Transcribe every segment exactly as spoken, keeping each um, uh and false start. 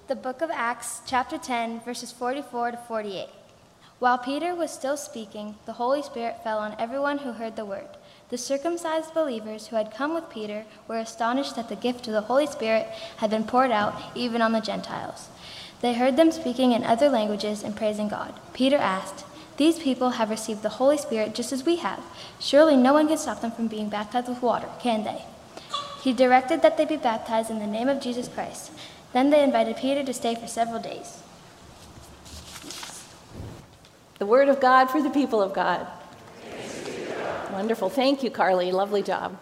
The book of Acts, chapter ten, verses forty-four to forty-eight. While Peter was still speaking, the Holy Spirit fell on everyone who heard the word. The circumcised believers who had come with Peter were astonished that the gift of the Holy Spirit had been poured out even on the Gentiles. They heard them speaking in other languages and praising God. Peter asked, "These people have received the Holy Spirit just as we have. Surely no one can stop them from being baptized with water, can they?" He directed that they be baptized in the name of Jesus Christ. Then they invited Peter to stay for several days. The word of God for the people of God. Wonderful. Thank you, Carly. Lovely job.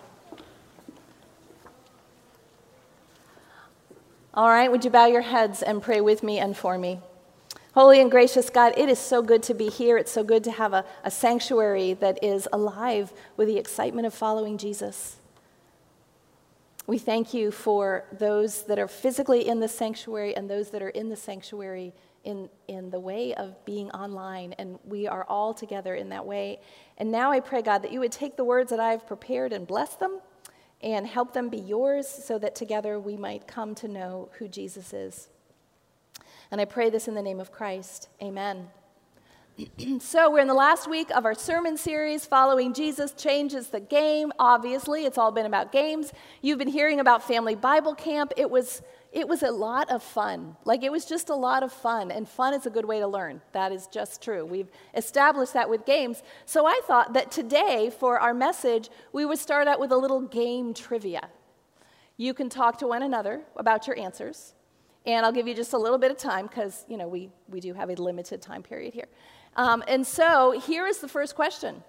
All right, would you bow your heads and pray with me and for me? Holy and gracious God, it is so good to be here. It's so good to have a, a sanctuary that is alive with the excitement of following Jesus. We thank you for those that are physically in the sanctuary and those that are in the sanctuary in, in the way of being online, and we are all together in that way. And now I pray, God, that you would take the words that I've prepared and bless them and help them be yours so that together we might come to know who Jesus is. And I pray this in the name of Christ. Amen. So we're in the last week of our sermon series, Following Jesus Changes the Game. Obviously, it's all been about games. You've been hearing about Family Bible Camp. It was it was a lot of fun. Like, it was just a lot of fun, and fun is a good way to learn. That is just true. We've established that with games. So I thought that today, for our message, we would start out with a little game trivia. You can talk to one another about your answers, and I'll give you just a little bit of time because, you know, we, we do have a limited time period here. Um, and so here is the first question.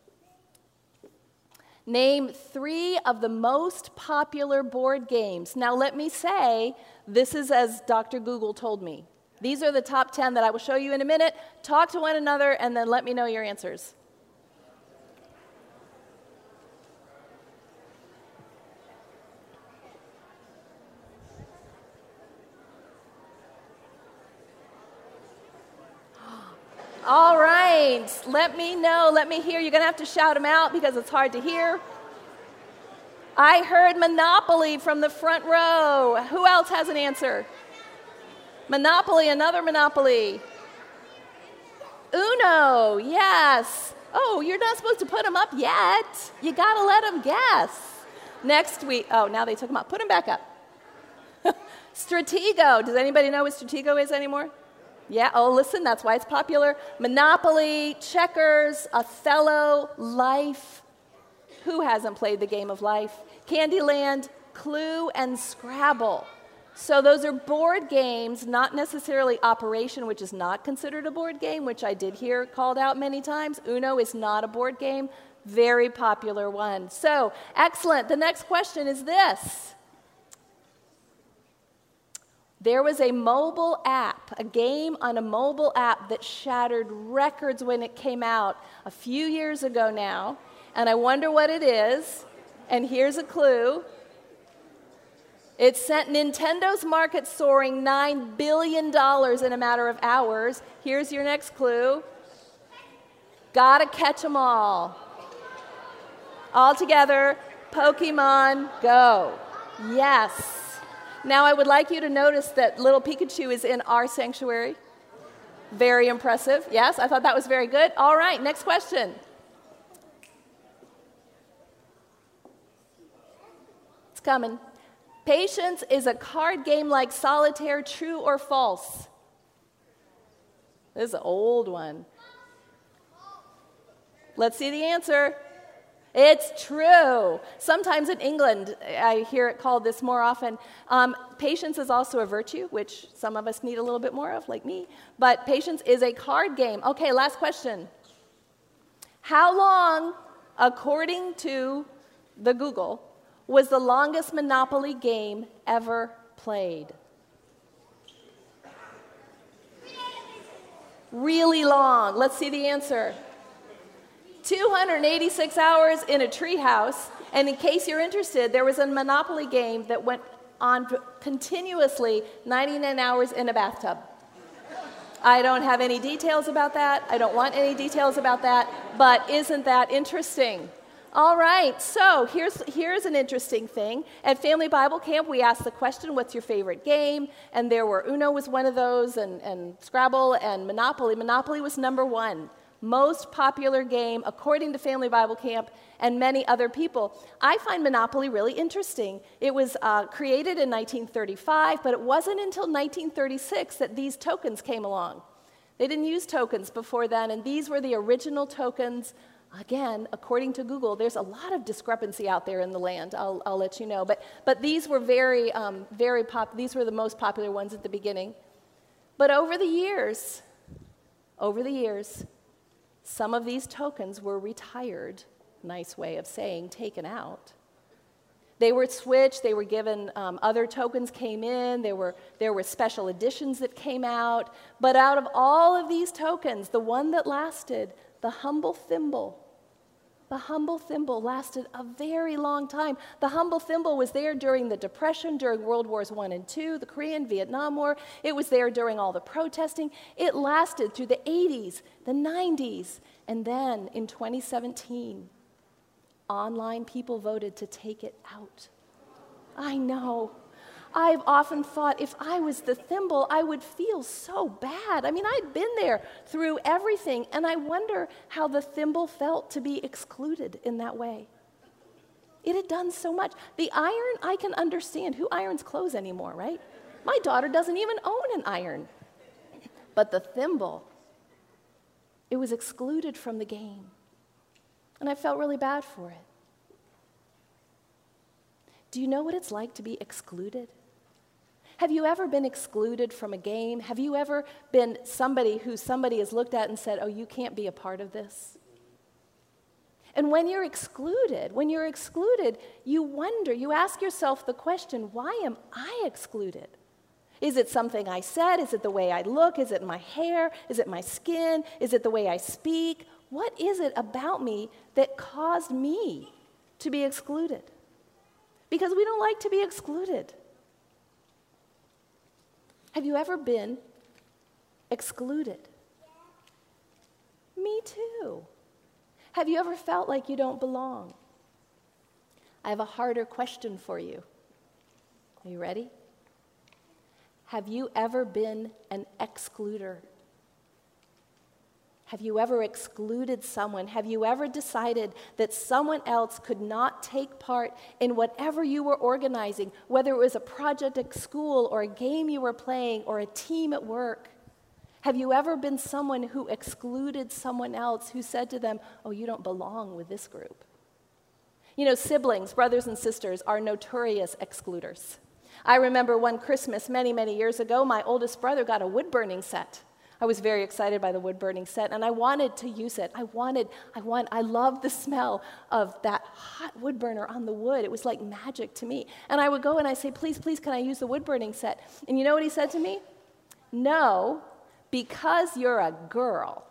Name three of the most popular board games. Now let me say, this is as Doctor Google told me. These are the top ten that I will show you in a minute. Talk to one another and then let me know your answers. All right, let me know, let me hear. You're going to have to shout them out because it's hard to hear. I heard Monopoly from the front row. Who else has an answer? Monopoly, another Monopoly. Uno, yes. Oh, you're not supposed to put them up yet. You got to let them guess. Next week, oh, now they took them up. Put them back up. Stratego. Does anybody know what Stratego is anymore? Yeah, oh, listen, that's why it's popular. Monopoly, checkers, Othello, Life. Who hasn't played the game of Life? Candyland, Clue, and Scrabble. So those are board games, not necessarily Operation, which is not considered a board game, which I did hear called out many times. Uno is not a board game. Very popular one. So, excellent. The next question is this. There was a mobile app, a game on a mobile app that shattered records when it came out a few years ago now, and I wonder what it is, and here's a clue. It sent Nintendo's market soaring nine billion dollars in a matter of hours. Here's your next clue. Gotta catch 'em all. All together, Pokemon Go. Yes. Now, I would like you to notice that little Pikachu is in our sanctuary. Very impressive. Yes, I thought that was very good. All right, next question. It's coming. Patience is a card game like solitaire, true or false? This is an old one. Let's see the answer. It's true. Sometimes in England, I hear it called this more often. Um, patience is also a virtue, which some of us need a little bit more of, like me. But patience is a card game. Okay, last question. How long, according to the Google, was the longest Monopoly game ever played? Really long. Let's see the answer. two hundred eighty-six hours in a treehouse, and in case you're interested, there was a Monopoly game that went on continuously ninety-nine hours in a bathtub. I don't have any details about that. I don't want any details about that, but isn't that interesting? All right, so here's, here's an interesting thing. At Family Bible Camp, we asked the question, what's your favorite game? And there were, Uno was one of those, and, and Scrabble, and Monopoly. Monopoly was number one. Most popular game, according to Family Bible Camp and many other people. I find Monopoly really interesting. It was uh, created in nineteen thirty-five, but it wasn't until nineteen thirty-six that these tokens came along. They didn't use tokens before then, and these were the original tokens. Again, according to Google, there's a lot of discrepancy out there in the land, I'll, I'll let you know. But, but these were very, um, very pop, these were the most popular ones at the beginning. But over the years, over the years, some of these tokens were retired, nice way of saying taken out. They were switched, they were given, um, other tokens came in, there were, there were special editions that came out. But out of all of these tokens, the one that lasted, the humble thimble, The humble thimble lasted a very long time. The humble thimble was there during the Depression, during World Wars One and Two, the Korean, Vietnam War. It was there during all the protesting. It lasted through the eighties, the nineties, and then in twenty seventeen, online people voted to take it out. I know. I've often thought if I was the thimble, I would feel so bad. I mean, I'd been there through everything, and I wonder how the thimble felt to be excluded in that way. It had done so much. The iron, I can understand. Who irons clothes anymore, right? My daughter doesn't even own an iron. But the thimble, it was excluded from the game. And I felt really bad for it. Do you know what it's like to be excluded? Have you ever been excluded from a game? Have you ever been somebody who somebody has looked at and said, oh, you can't be a part of this? And when you're excluded, when you're excluded, you wonder, you ask yourself the question, why am I excluded? Is it something I said? Is it the way I look? Is it my hair? Is it my skin? Is it the way I speak? What is it about me that caused me to be excluded? Because we don't like to be excluded. Have you ever been excluded? Me too. Have you ever felt like you don't belong? I have a harder question for you. Are you ready? Have you ever been an excluder? Have you ever excluded someone? Have you ever decided that someone else could not take part in whatever you were organizing, whether it was a project at school or a game you were playing or a team at work? Have you ever been someone who excluded someone else, who said to them, oh, you don't belong with this group? You know, siblings, brothers and sisters, are notorious excluders. I remember one Christmas many, many years ago, my oldest brother got a wood-burning set. I was very excited by the wood-burning set, and I wanted to use it. I wanted, I want, I loved the smell of that hot wood burner on the wood. It was like magic to me. And I would go and I say, please, please, can I use the wood-burning set? And you know what he said to me? No, because you're a girl.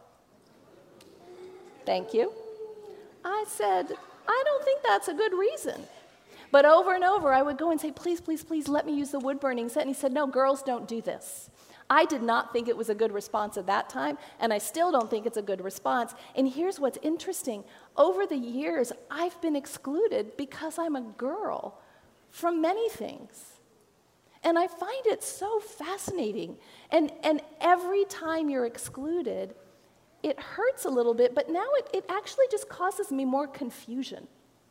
Thank you. I said, I don't think that's a good reason. But over and over, I would go and say, please, please, please, let me use the wood-burning set. And he said, no, girls don't do this. I did not think it was a good response at that time, and I still don't think it's a good response. And here's what's interesting. Over the years, I've been excluded because I'm a girl from many things. And I find it so fascinating. And, and every time you're excluded, it hurts a little bit, but now it, it actually just causes me more confusion.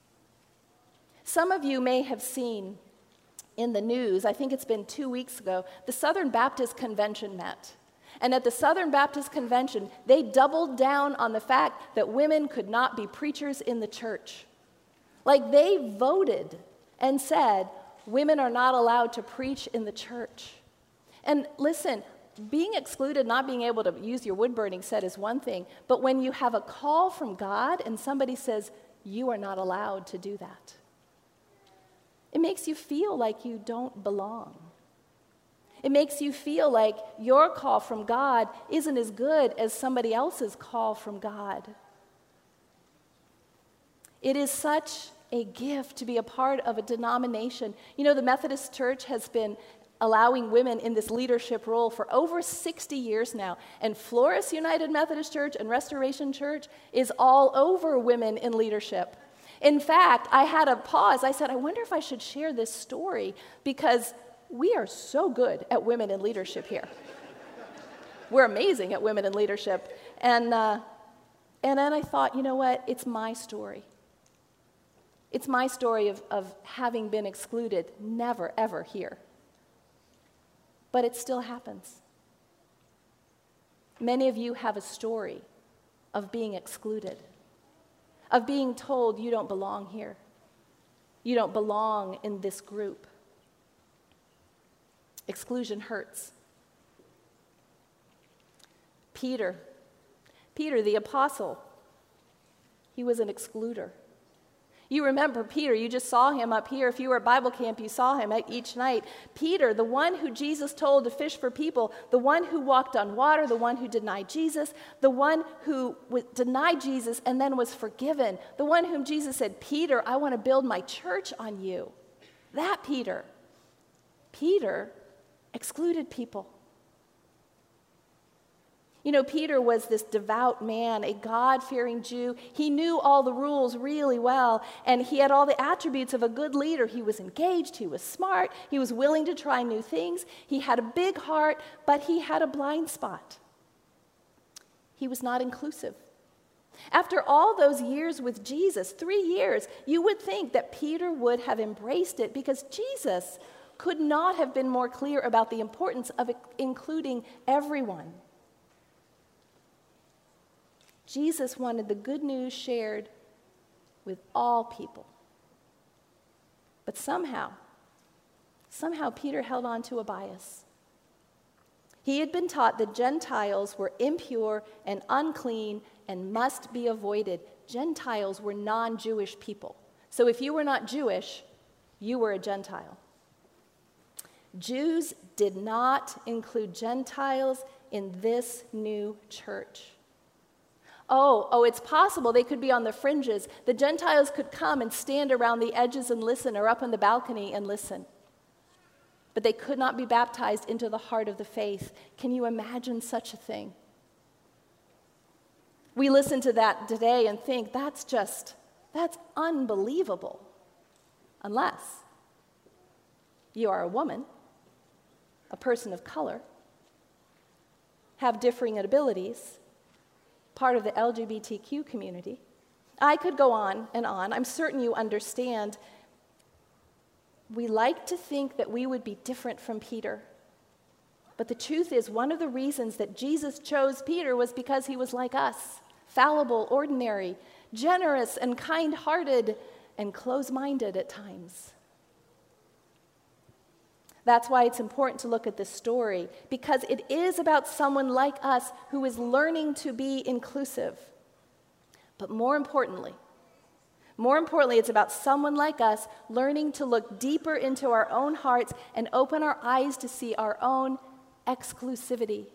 Some of you may have seen in the news, I think it's been two weeks ago, the Southern Baptist Convention met. And at the Southern Baptist Convention, they doubled down on the fact that women could not be preachers in the church. Like, they voted and said, women are not allowed to preach in the church. And listen, being excluded, not being able to use your wood-burning set is one thing, but when you have a call from God and somebody says, you are not allowed to do that, it makes you feel like you don't belong. It makes you feel like your call from God isn't as good as somebody else's call from God. It is such a gift to be a part of a denomination. You know, the Methodist Church has been allowing women in this leadership role for over sixty years now. And Flores United Methodist Church and Restoration Church is all over women in leadership. In fact, I had a pause. I said, I wonder if I should share this story because we are so good at women in leadership here. We're amazing at women in leadership. And, uh, and then I thought, you know what? It's my story. It's my story of, of having been excluded, never, ever here. But it still happens. Many of you have a story of being excluded, of being told you don't belong here. You don't belong in this group. Exclusion hurts. Peter, Peter the apostle, he was an excluder. You remember Peter, you just saw him up here. If you were at Bible camp, you saw him each night. Peter, the one who Jesus told to fish for people, the one who walked on water, the one who denied Jesus, the one who denied Jesus and then was forgiven, the one whom Jesus said, Peter, I want to build my church on you. That Peter. Peter excluded people. You know, Peter was this devout man, a God-fearing Jew. He knew all the rules really well, and he had all the attributes of a good leader. He was engaged, he was smart, he was willing to try new things. He had a big heart, but he had a blind spot. He was not inclusive. After all those years with Jesus, three years, you would think that Peter would have embraced it because Jesus could not have been more clear about the importance of including everyone. Jesus wanted the good news shared with all people. But somehow, somehow Peter held on to a bias. He had been taught that Gentiles were impure and unclean and must be avoided. Gentiles were non-Jewish people. So if you were not Jewish, you were a Gentile. Jews did not include Gentiles in this new church. Oh, oh, it's possible they could be on the fringes. The Gentiles could come and stand around the edges and listen, or up on the balcony and listen. But they could not be baptized into the heart of the faith. Can you imagine such a thing? We listen to that today and think, that's just, that's unbelievable. Unless you are a woman, a person of color, have differing abilities, part of the L G B T Q community. I could go on and on. I'm certain you understand. We like to think that we would be different from Peter. But the truth is, one of the reasons that Jesus chose Peter was because he was like us, fallible, ordinary, generous, and kind-hearted, and close-minded at times. That's why it's important to look at this story, because it is about someone like us who is learning to be inclusive. But more importantly, more importantly, it's about someone like us learning to look deeper into our own hearts and open our eyes to see our own exclusivity.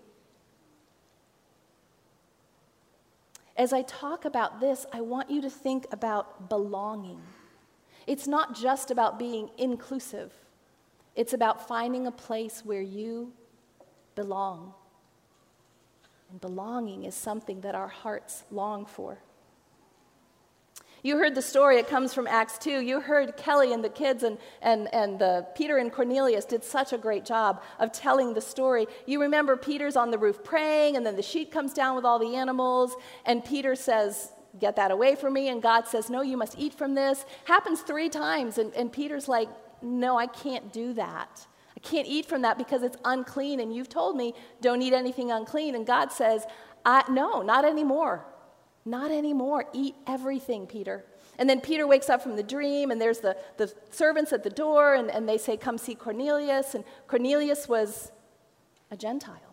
As I talk about this, I want you to think about belonging. It's not just about being inclusive. It's about finding a place where you belong. And belonging is something that our hearts long for. You heard the story, it comes from Acts two. You heard Kelly and the kids and, and, and the Peter and Cornelius did such a great job of telling the story. You remember Peter's on the roof praying, and then the sheet comes down with all the animals, and Peter says, get that away from me, and God says, no, you must eat from this. Happens three times, and, and Peter's like, no, I can't do that. I can't eat from that because it's unclean, and you've told me don't eat anything unclean. And God says, I, no, not anymore. Not anymore. Eat everything, Peter. And then Peter wakes up from the dream, and there's the, the servants at the door, and, and they say, come see Cornelius. And Cornelius was a Gentile.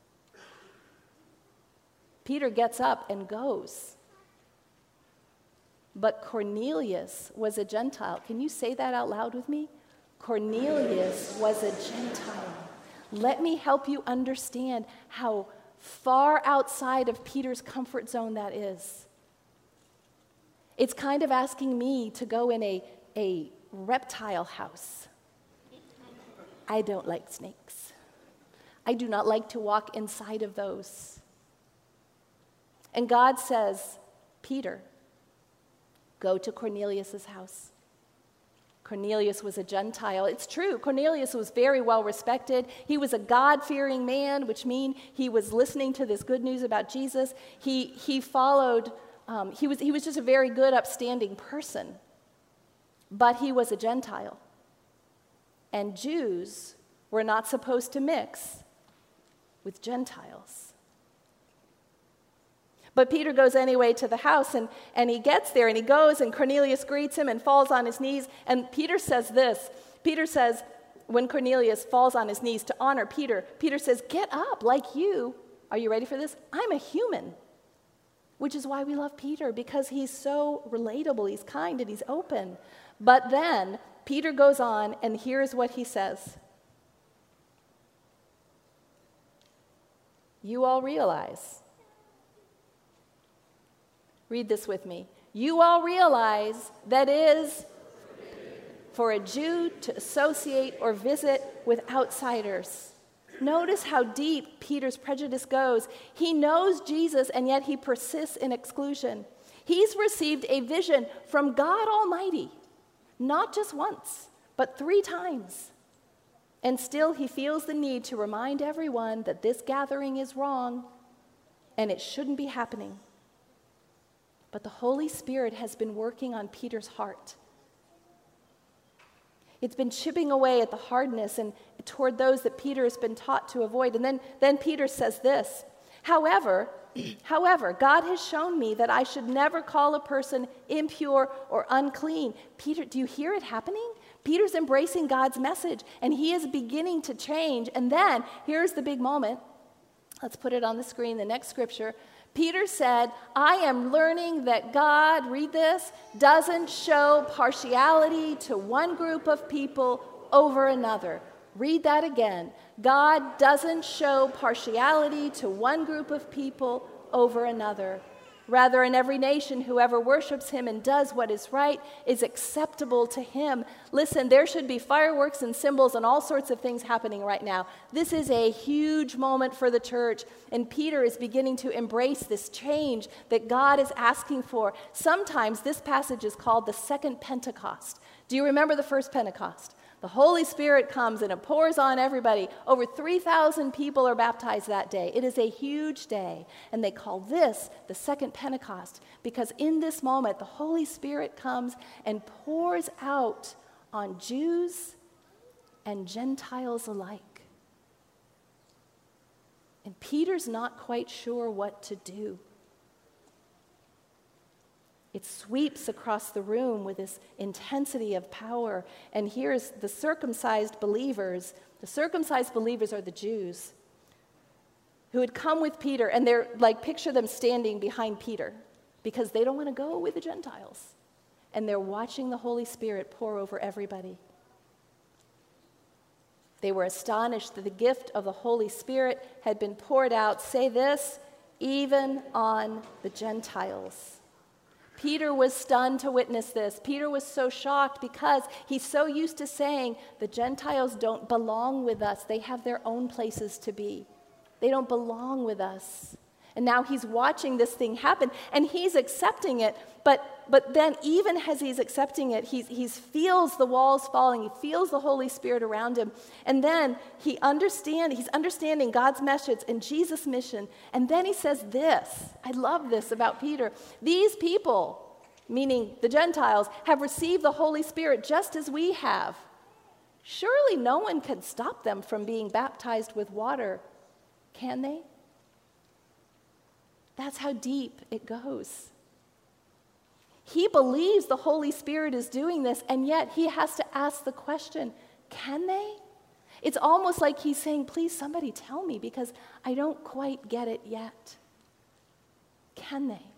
Peter gets up and goes. But Cornelius was a Gentile. Can you say that out loud with me? Cornelius was a Gentile. Let me help you understand how far outside of Peter's comfort zone that is. It's kind of asking me to go in a, a reptile house. I don't like snakes. I do not like to walk inside of those. And God says, Peter, Go to Cornelius' house. Cornelius was a Gentile. It's true, Cornelius was very well respected. He was a God-fearing man, which means he was listening to this good news about Jesus. He, he followed, um, he, was, he was just a very good, upstanding person. But he was a Gentile. And Jews were not supposed to mix with Gentiles. But Peter goes anyway to the house, and, and he gets there, and he goes, and Cornelius greets him and falls on his knees. And Peter says this. Peter says, when Cornelius falls on his knees to honor Peter, Peter says, get up, like you. Are you ready for this? I'm a human. Which is why we love Peter, because he's so relatable, he's kind, and he's open. But then Peter goes on, and here's what he says. You all realize... Read this with me. You all realize that it is for a Jew to associate or visit with outsiders. Notice how deep Peter's prejudice goes. He knows Jesus, and yet he persists in exclusion. He's received a vision from God Almighty, not just once, but three times. And still he feels the need to remind everyone that this gathering is wrong and it shouldn't be happening. But the Holy Spirit has been working on Peter's heart. It's been chipping away at the hardness and toward those that Peter has been taught to avoid. And then, then Peter says this, however, however, God has shown me that I should never call a person impure or unclean. Peter, do you hear it happening? Peter's embracing God's message, and he is beginning to change. And then, here's the big moment. Let's put it on the screen, the next scripture. Peter said, I am learning that God, read this, doesn't show partiality to one group of people over another. Read that again. God doesn't show partiality to one group of people over another. Rather, in every nation, whoever worships him and does what is right is acceptable to him. Listen, there should be fireworks and symbols and all sorts of things happening right now. This is a huge moment for the church, and Peter is beginning to embrace this change that God is asking for. Sometimes this passage is called the second Pentecost. Do you remember the first Pentecost? The Holy Spirit comes and it pours on everybody. Over three thousand people are baptized that day. It is a huge day. And they call this the second Pentecost because in this moment, the Holy Spirit comes and pours out on Jews and Gentiles alike. And Peter's not quite sure what to do. It sweeps across the room with this intensity of power. And here's the circumcised believers. The circumcised believers are the Jews who had come with Peter. And they're like, picture them standing behind Peter because they don't want to go with the Gentiles. And they're watching the Holy Spirit pour over everybody. They were astonished that the gift of the Holy Spirit had been poured out. Say this, even on the Gentiles. Peter was stunned to witness this. Peter was so shocked because he's so used to saying, the Gentiles don't belong with us. They have their own places to be. They don't belong with us. And now he's watching this thing happen, and he's accepting it. But, but then even as he's accepting it, he he's feels the walls falling. He feels the Holy Spirit around him. And then he understand, he's understanding God's message and Jesus' mission. And then he says this. I love this about Peter. These people, meaning the Gentiles, have received the Holy Spirit just as we have. Surely no one can stop them from being baptized with water, can they? That's how deep it goes. He believes the Holy Spirit is doing this, and yet he has to ask the question, can they? It's almost like he's saying, please, somebody tell me, because I don't quite get it yet. Can they?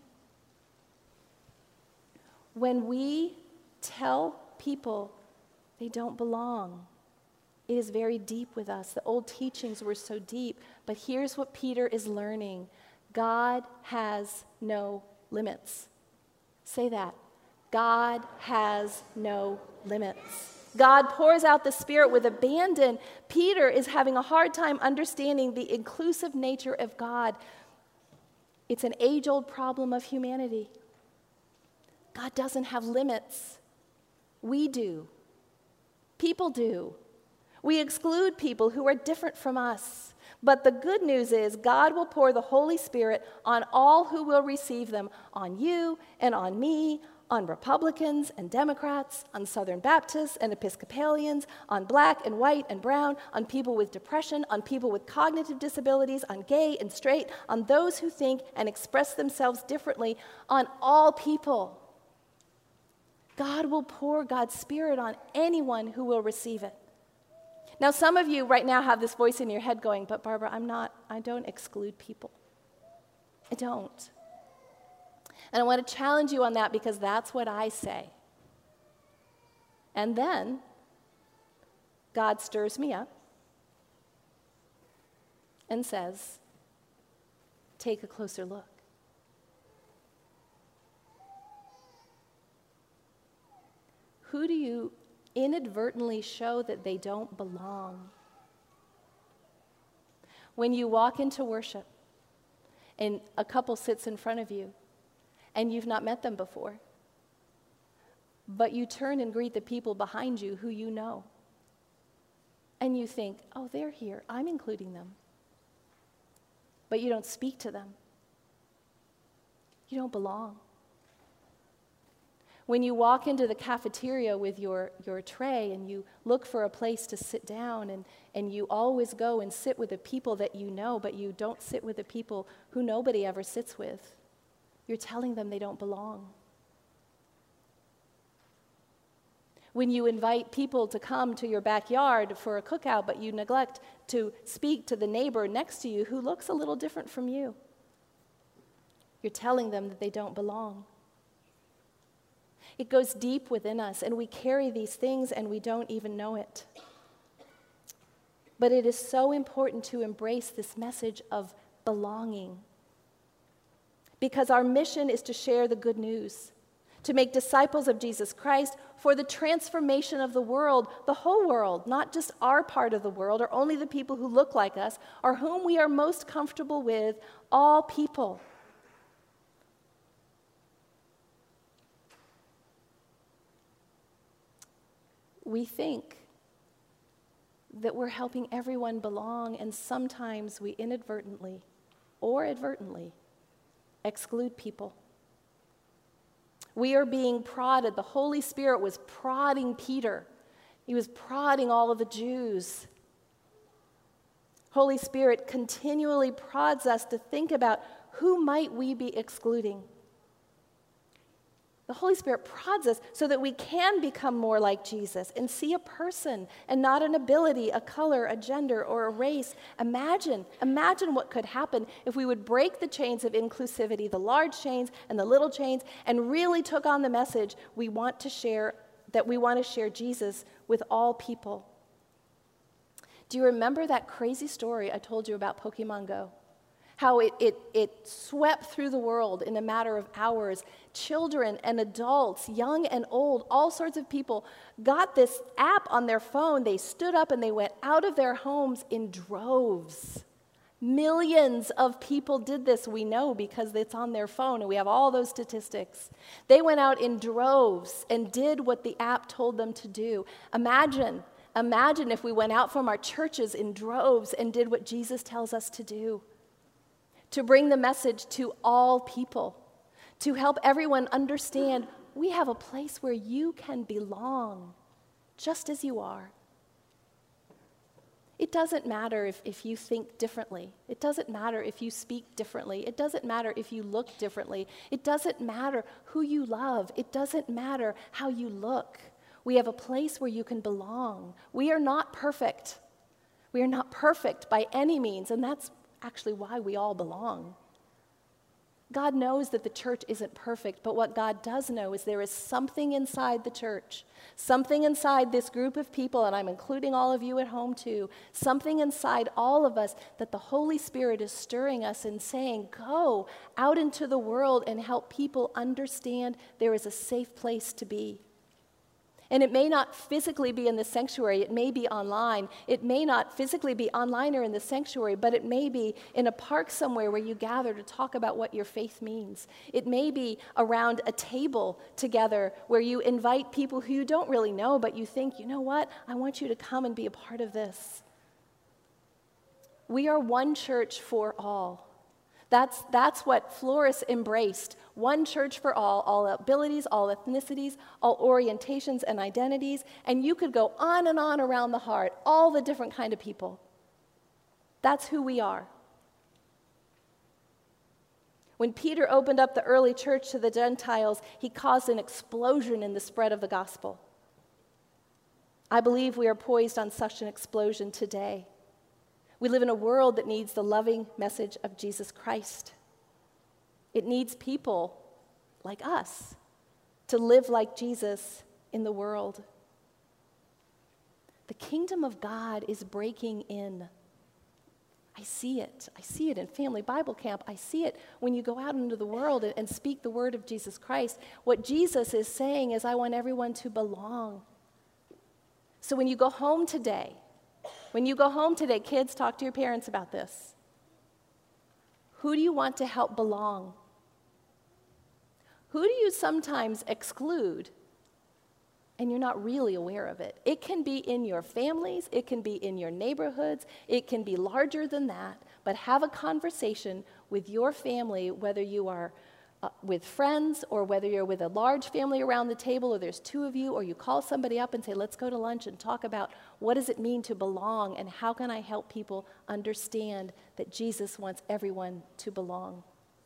When we tell people they don't belong, it is very deep with us. The old teachings were so deep, but here's what Peter is learning. God has no limits. Say that. God has no limits. God pours out the Spirit with abandon. Peter is having a hard time understanding the inclusive nature of God. It's an age-old problem of humanity. God doesn't have limits. We do. People do. We exclude people who are different from us. But the good news is God will pour the Holy Spirit on all who will receive them, on you and on me, on Republicans and Democrats, on Southern Baptists and Episcopalians, on black and white and brown, on people with depression, on people with cognitive disabilities, on gay and straight, on those who think and express themselves differently, on all people. God will pour God's Spirit on anyone who will receive it. Now, some of you right now have this voice in your head going, but Barbara, I'm not, I don't exclude people. I don't. And I want to challenge you on that because that's what I say. And then God stirs me up and says, take a closer look. Who do you inadvertently show that they don't belong? When you walk into worship and a couple sits in front of you and you've not met them before, but you turn and greet the people behind you who you know, and you think, oh, they're here, I'm including them, but you don't speak to them, you don't belong. When you walk into the cafeteria with your, your tray and you look for a place to sit down and, and you always go and sit with the people that you know, but you don't sit with the people who nobody ever sits with, you're telling them they don't belong. When you invite people to come to your backyard for a cookout, but you neglect to speak to the neighbor next to you who looks a little different from you, you're telling them that they don't belong. It goes deep within us, and we carry these things and we don't even know it. But it is so important to embrace this message of belonging, because our mission is to share the good news, to make disciples of Jesus Christ for the transformation of the world, the whole world, not just our part of the world or only the people who look like us or whom we are most comfortable with, all people. We think that we're helping everyone belong, and sometimes we inadvertently or advertently exclude people. We are being prodded. The Holy Spirit was prodding Peter. He was prodding all of the Jews. Holy Spirit continually prods us to think about who might we be excluding. The Holy Spirit prods us so that we can become more like Jesus and see a person and not an ability, a color, a gender, or a race. Imagine, imagine what could happen if we would break the chains of inclusivity, the large chains and the little chains, and really took on the message we want to share, that we want to share Jesus with all people. Do you remember that crazy story I told you about Pokemon Go? How it, it, it swept through the world in a matter of hours. Children and adults, young and old, all sorts of people got this app on their phone. They stood up and they went out of their homes in droves. Millions of people did this, we know, because it's on their phone, and we have all those statistics. They went out in droves and did what the app told them to do. Imagine, imagine if we went out from our churches in droves and did what Jesus tells us to do. To bring the message to all people, to help everyone understand we have a place where you can belong, just as you are. It doesn't matter if, if you think differently. It doesn't matter if you speak differently. It doesn't matter if you look differently. It doesn't matter who you love. It doesn't matter how you look. We have a place where you can belong. We are not perfect. We are not perfect by any means, and that's actually why we all belong. God knows that the church isn't perfect, but what God does know is there is something inside the church, something inside this group of people, and I'm including all of you at home too, something inside all of us that the Holy Spirit is stirring us and saying, go out into the world and help people understand there is a safe place to be. And it may not physically be in the sanctuary, it may be online. It may not physically be online or in the sanctuary, but it may be in a park somewhere where you gather to talk about what your faith means. It may be around a table together where you invite people who you don't really know, but you think, you know what, I want you to come and be a part of this. We are one church for all. That's, that's what Flores embraced. One church for all, all abilities, all ethnicities, all orientations and identities. And you could go on and on around the heart, all the different kind of people. That's who we are. When Peter opened up the early church to the Gentiles, he caused an explosion in the spread of the gospel. I believe we are poised on such an explosion today. We live in a world that needs the loving message of Jesus Christ. It needs people like us to live like Jesus in the world. The kingdom of God is breaking in. I see it. I see it in Family Bible Camp. I see it when you go out into the world and speak the word of Jesus Christ. What Jesus is saying is, I want everyone to belong. So when you go home today, When you go home today, kids, talk to your parents about this. Who do you want to help belong? Who do you sometimes exclude and you're not really aware of it? It can be in your families, it can be in your neighborhoods, it can be larger than that, but have a conversation with your family, whether you are Uh, with friends, or whether you're with a large family around the table, or there's two of you, or you call somebody up and say, let's go to lunch and talk about what does it mean to belong, and how can I help people understand that Jesus wants everyone to belong.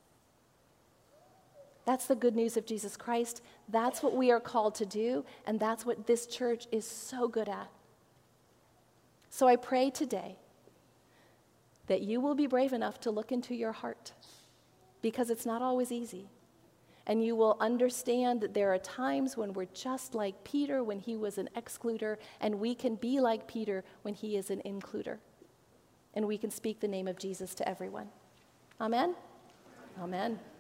That's the good news of Jesus Christ. That's what we are called to do, and that's what this church is so good at. So I pray today that you will be brave enough to look into your heart, because it's not always easy. And you will understand that there are times when we're just like Peter when he was an excluder, and we can be like Peter when he is an includer. And we can speak the name of Jesus to everyone. Amen? Amen.